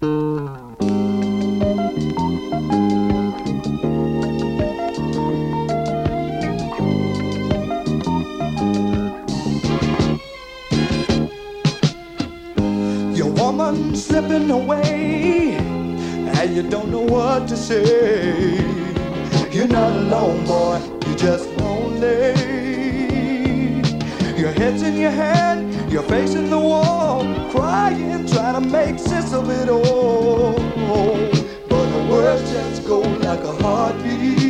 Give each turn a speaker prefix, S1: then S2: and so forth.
S1: Your woman slipping away, and you don't know what to say. You're not alone, boy, you're just lonely. Your head's in your hand, you're facing the wall, crying, trying to make sense of it all. But the words just go like a heartbeat.